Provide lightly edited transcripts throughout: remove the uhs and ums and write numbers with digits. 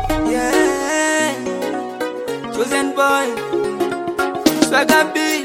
Yeah, chosen boy, Swagger beat,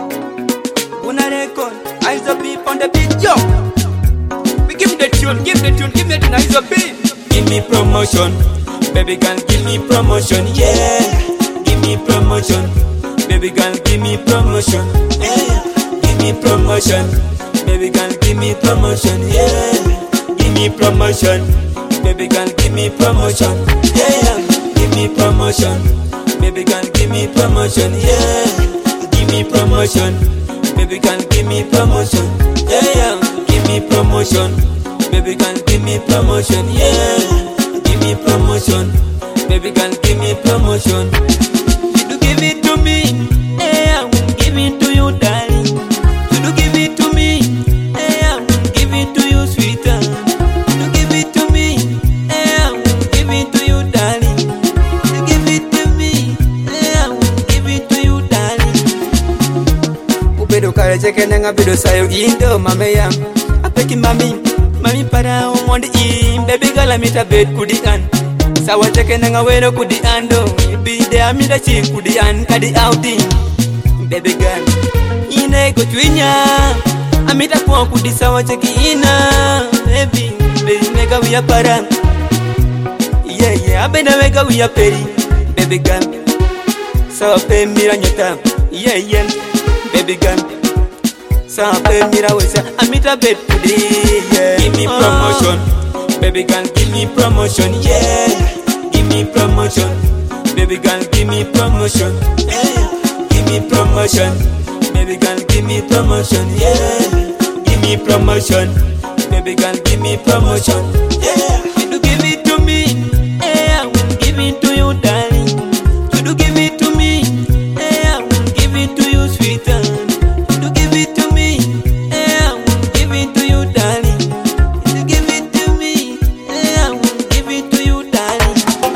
Una record, eyes up beat on the beat, yo. We give the tune, give the tune, eyes up beat. Give me promotion, baby girl, give me promotion, yeah. Give me promotion, baby girl, give me promotion, yeah. Give me promotion, baby girl, give me promotion, yeah. Give me promotion, baby girl, give me promotion, yeah. Give me promotion, baby girl, give me promotion, yeah. Give me promotion, baby girl, give me promotion, yeah. Give me promotion, baby girl, give me promotion, yeah. Give me promotion, baby girl, give me promotion. You do give it to me, yeah, I will give it to you, darling. You do give it to me, yeah, I will give it to you, sweetheart. You do give it to me, yeah, I will give it to you, darling. You give it to me, yeah, I will give it to you, darling. Ubedo kare cheke nenga bedo sayo indo mame yam. Apeki mami para umondi im. Baby girl amita bed kudi an. Sawa cheke nenga wero kudi ando. Bide amida chi kudi an kadi outing. Baby girl ine go twinya. Amita kwa kudi sawa cheki ina. Baby mega wiya para. Yeah, abena mega wiya peri. Baby girl sawa pe mira nyota. Yeah, baby girl sawa pe mira wesa. Amita bed kudi, yeah. Give me promotion, baby girl, give me promotion, yeah. Give me promotion, baby girl, give me promotion, yeah. Give me promotion, baby girl, give me promotion, yeah. Give me promotion, baby girl, give me promotion, yeah. You do give it to me, yeah, I will give it to you, darling. You do give it to me, yeah, I will give it to you, sweetheart. You do give it to me, yeah, I will give it to you, darling. You do give it to me, yeah, I will give it to you, darling.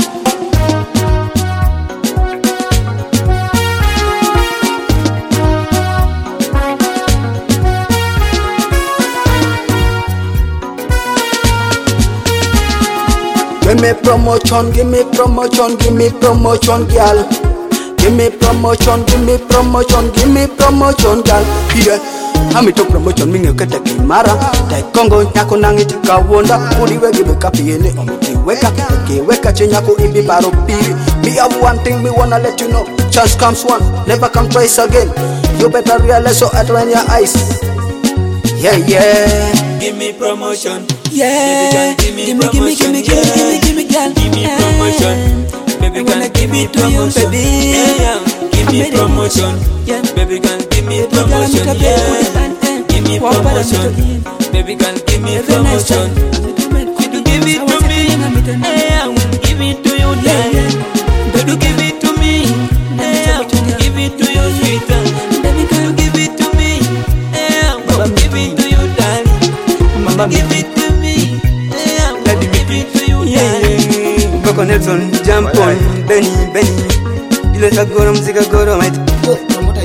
Give me promotion, give me promotion, give me promotion, girl. Give me promotion, give me promotion, give me promotion, girl. Yeah, I'm to promotion, mingi kete kimara. Tai Kongo nyako nangiti kawonda. Uliwe give kapi ene omiti weka chenyako ibi baro piri. Me have one thing me wanna let you know. Chance comes one, never come twice again. You better realize so at when your eyes. Yeah. Give me promotion, Yeah, baby girl, give me promotion, yeah. give me, girl. Give me promotion, baby girl, give me promotion, yeah. Give me promotion, Yeah. baby girl, give me promotion, yeah. Give me promotion, baby girl, give me promotion. You do give it to me, yeah, I will give it to you, darling. You do give it to me, yeah, I will give it to you, sweetheart. You do give it to me, yeah, I will give it to you, darling. Give it to me, yeah, I will give it to you, darling. Boko Nelson, jump on, Benny. Dile sagoro, mzika goro, mate.